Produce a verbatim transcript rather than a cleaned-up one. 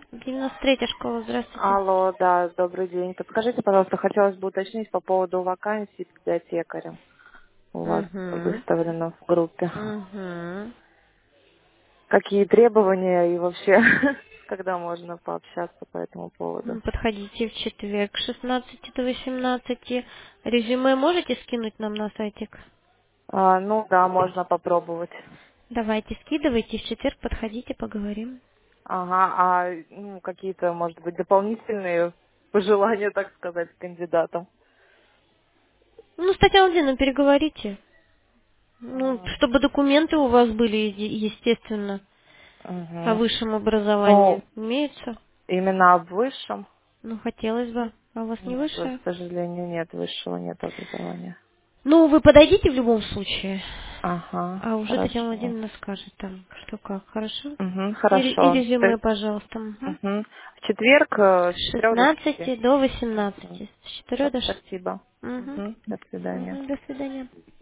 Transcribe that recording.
девяносто третья школа, здравствуйте. Алло, да, добрый день. Подскажите, пожалуйста, хотелось бы уточнить по поводу вакансий библиотекаря. У вас Угу. выставлено в группе. Угу. Какие требования и вообще, когда можно пообщаться по этому поводу? Подходите в четверг с шестнадцати до восемнадцати. Резюме можете скинуть нам на сайтик? А, ну да, можно попробовать. Давайте, скидывайте, в четверг подходите, поговорим. Ага, а ну, какие-то, может быть, дополнительные пожелания, так сказать, кандидатам? Ну, с Татьяной переговорите. Ну, А, чтобы документы у вас были, е- естественно, о мгм. высшем образовании. Ну, Имеются? именно в высшем, Ну, хотелось бы. А у вас не нет, к высшее? сожалению, нет высшего, нет образования. Ну, вы подойдите в любом случае. Ага, А уже Татьяна хорошо. Владимировна скажет там, что как, хорошо? Угу, И, ре- и хорошо. То резюме, есть, пожалуйста. Мгм. мгм. В четверг э, с С четырех до шести. шестнадцати до Угу. восемнадцати. С четырех Все, до шести. спасибо. Угу. Угу. До свидания. Угу. До свидания.